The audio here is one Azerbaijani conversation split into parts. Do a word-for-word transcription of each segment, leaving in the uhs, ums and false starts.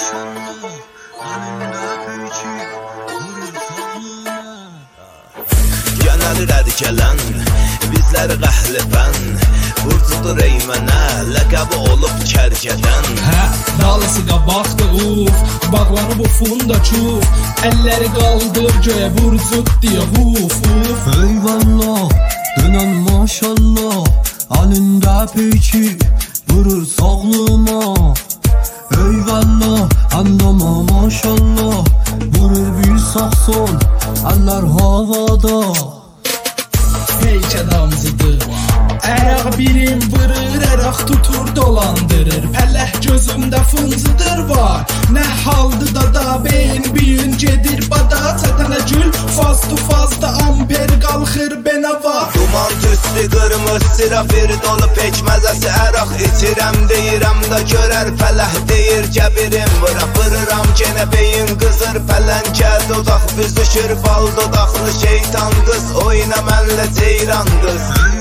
Genelde gelen bizler qəhlifən Vurdudur ey mənə ləqəbi olub kərgədən Hə, dalısı qabaqdı uf Bağlanıb ufunda çuf Əlləri qaldır göyə vurcud diye huf uf Eyvallah, dönən maşallah Alində peki vurur sağlığıma Eyvallah, andama maşallah Vurur bir sağ sol, əllər havada Peyk adamzıdır Əraq birim vırır, əraq tutur dolandırır Pəlləh gözümdə fınzıdır var Nə haldı da da beyin büyün gedir bada Çətənə gül fazdı fazdı amper qalxır benava Duman tüstü qırmız sirafir dolu pekməzəsi əraq İçirəm deyirəm da görər pələh deyir gəbirim Vıra vırıram genə beyin qızır pələnkə dodaq büzüşür bal dodaqlı şeytan qız Oyna mənlə ceyran qız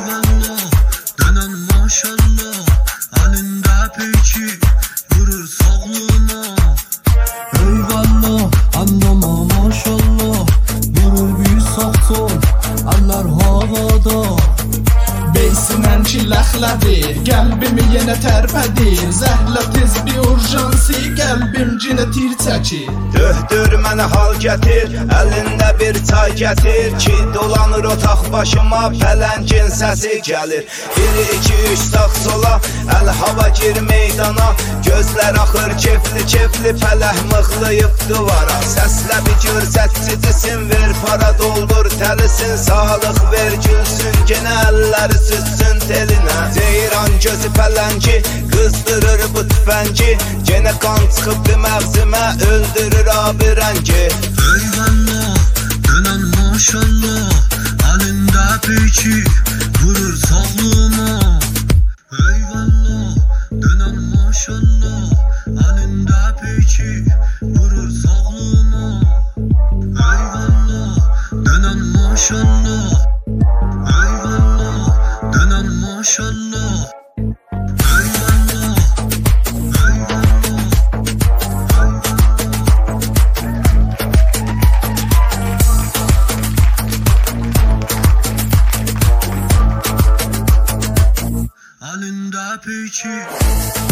Maşallah, alında peki vurur sağlığına Eyvallah, andama maşallah Vurur bir sağ sol, əllər havada Beysinən ki ləxlədir, qəlbimi yenə tərpədir Zəhlətiz bir urjansi, qəlbim cinə tir çəkir Döhdür mənə hal gətir, əlində bir çay gətir Ki dolanır otaq başıma, pələngin səsi gəlir Bir, iki, üç, sağ sola, əl hava gir meydana Gözlər axır kefli kefli, pələh mıxlayıb duvara Səslə bir görsətçicisin, ver para doldur təlisin Sağlıq ver gülsün, genə əlləri sütsün telinə Ceyran gözü pələngi, qızdırır bu tüfəngi Genə qan çıxıbdı məğzimə, öldürür abi rəngi Eyvallah, dönən maşallah Alında peki vurur sağlığıma Eyvallah, dönən maşallah Alında peki vurur sağlığıma Eyvallah, dönən maşallah Eyvallah, dönən maşallah Eyvallah, eyvallah Alında peki